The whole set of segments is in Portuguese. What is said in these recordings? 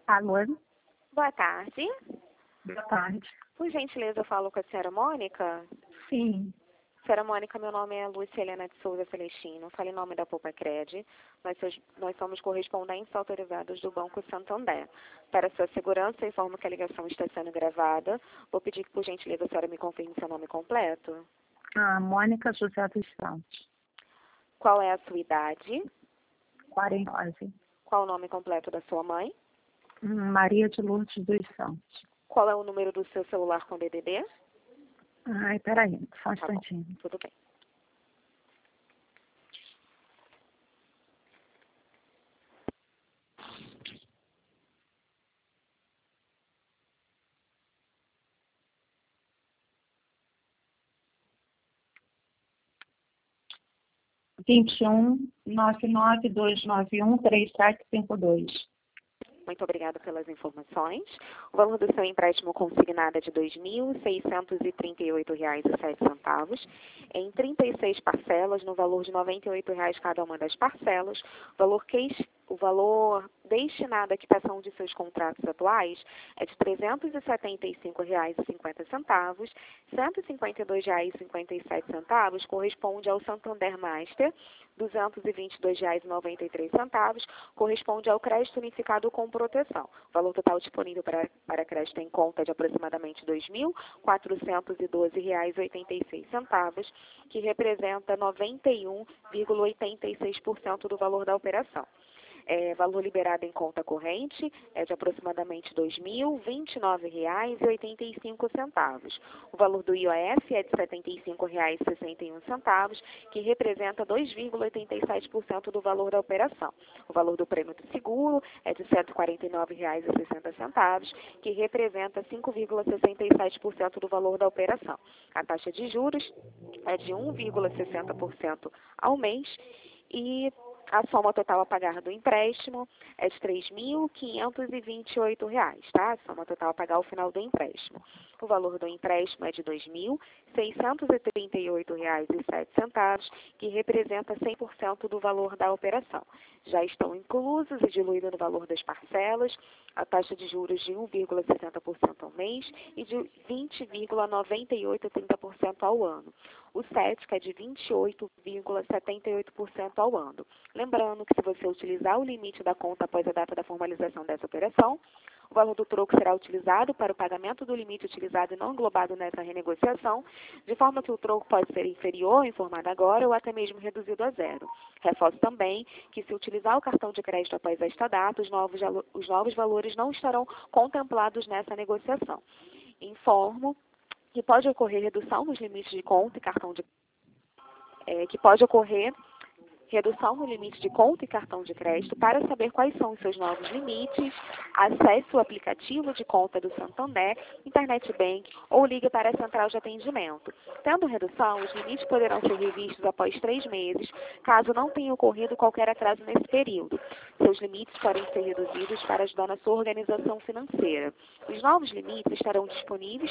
Alô? Boa tarde. Boa tarde. Por gentileza, eu falo com a senhora Mônica. Sim. Senhora Mônica, meu nome é Lúcia Helena de Souza Celestino. Falo em nome da Poupa Cred. Nós somos correspondentes autorizados do Banco Santander. Para sua segurança, informo que a ligação está sendo gravada. Vou pedir que, por gentileza, a senhora me confirme seu nome completo. Mônica José dos Santos. Qual é a sua idade? 49. Qual o nome completo da sua mãe? Maria de Lourdes dos Santos. Qual é o número do seu celular com DDD? Ai, peraí, só um Tá bom, instantinho. tudo bem. Vinte e um 992913752. Muito obrigada pelas informações. O valor do seu empréstimo consignado é de R$ 2.638,07, em 36 parcelas, no valor de R$ 98,00 cada uma das parcelas. O valor destinado à quitação de seus contratos atuais é de R$ 375,50. R$ 152,57 corresponde ao Santander Master, R$ 222,93 corresponde ao crédito unificado com proteção. O valor total disponível para crédito em conta é de aproximadamente R$ 2.412,86, que representa 91,86% do valor da operação. Valor liberado em conta corrente é de aproximadamente R$ 2.029,85. O valor do IOF é de R$ 75,61, que representa 2,87% do valor da operação. O valor do prêmio do seguro é de R$ 149,60, que representa 5,67% do valor da operação. A taxa de juros é de 1,60% ao mês e a soma total a pagar do empréstimo é de R$ 3.528, tá? A soma total a pagar ao final do empréstimo. O valor do empréstimo é de R$ 2.638,07, que representa 100% do valor da operação. Já estão inclusos e diluídos no valor das parcelas a taxa de juros de 1,60% ao mês e de 20,9830% ao ano. O CETIC é de 28,78% ao ano. Lembrando que se você utilizar o limite da conta após a data da formalização dessa operação, o valor do troco será utilizado para o pagamento do limite utilizado e não englobado nessa renegociação, de forma que o troco pode ser inferior, informado agora, ou até mesmo reduzido a zero. Reforço também que, se utilizar o cartão de crédito após esta data, os novos valores não estarão contemplados nessa negociação. Informo que pode ocorrer redução nos limites de conta e cartão de redução no limite de conta e cartão de crédito. Para saber quais são os seus novos limites, acesse o aplicativo de conta do Santander, Internet Bank ou ligue para a central de atendimento. Tendo redução, os limites poderão ser revistos após 3 meses, caso não tenha ocorrido qualquer atraso nesse período. Seus limites podem ser reduzidos para ajudar na sua organização financeira. Os novos limites estarão disponíveis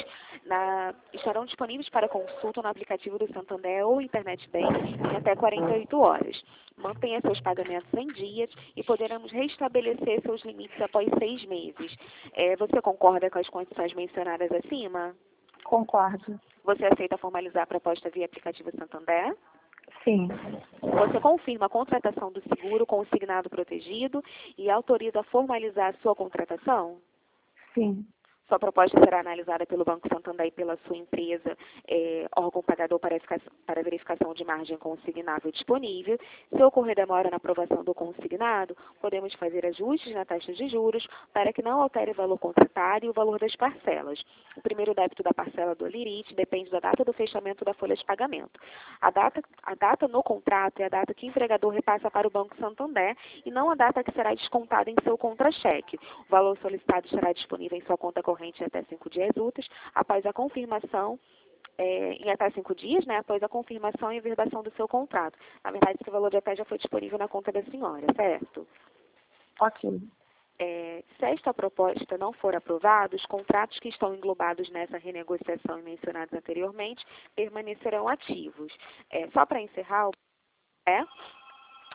para consulta no aplicativo do Santander ou Internet Bank em até 48 horas. Mantenha seus pagamentos em dias e poderemos restabelecer seus limites após 6 meses. Você concorda com as condições mencionadas acima? Concordo. Você aceita formalizar a proposta via aplicativo Santander? Sim. Você confirma a contratação do seguro com o signado protegido e autoriza a formalizar a sua contratação? Sim. Sua proposta será analisada pelo Banco Santander e pela sua empresa, órgão pagador para verificação de margem consignável disponível. Se ocorrer demora na aprovação do consignado, podemos fazer ajustes na taxa de juros para que não altere o valor contratado e o valor das parcelas. O primeiro débito da parcela do Alirite depende da data do fechamento da folha de pagamento. A data no contrato é a data que o empregador repassa para o Banco Santander e não a data que será descontada em seu contra-cheque. O valor solicitado estará disponível em sua conta corrente em até 5 dias úteis, após a confirmação, em até 5 dias, após a confirmação e verbação do seu contrato. Na verdade, esse valor de até já foi disponível na conta da senhora, certo? Ok. Se esta proposta não for aprovada, os contratos que estão englobados nessa renegociação e mencionados anteriormente permanecerão ativos. Só para encerrar,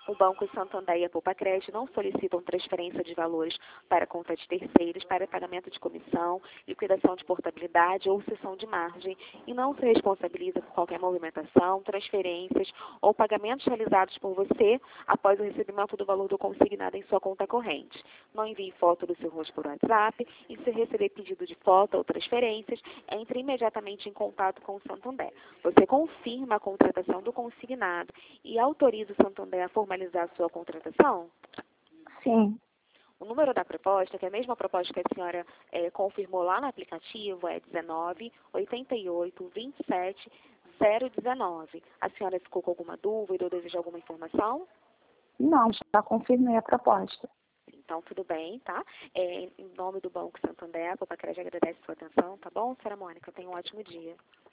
O Banco Santander e a Poupa-Crédito não solicitam transferência de valores para conta de terceiros para pagamento de comissão, liquidação de portabilidade ou cessão de margem e não se responsabiliza por qualquer movimentação, transferências ou pagamentos realizados por você após o recebimento do valor do consignado em sua conta corrente. Não envie foto do seu rosto por WhatsApp e, se receber pedido de foto ou transferências, entre imediatamente em contato com o Santander. Você confirma a contratação do consignado e autoriza o Santander a formalizar a sua contratação? Sim. O número da proposta, que é a mesma proposta que a senhora confirmou lá no aplicativo, é 19 88 27 019. A senhora ficou com alguma dúvida ou deseja alguma informação? Não, já confirmei a proposta. Então, tudo bem, tá? Em nome do Banco Santander, a Poupa-Crédito agradece a sua atenção, tá bom, senhora Mônica? Tenha um ótimo dia.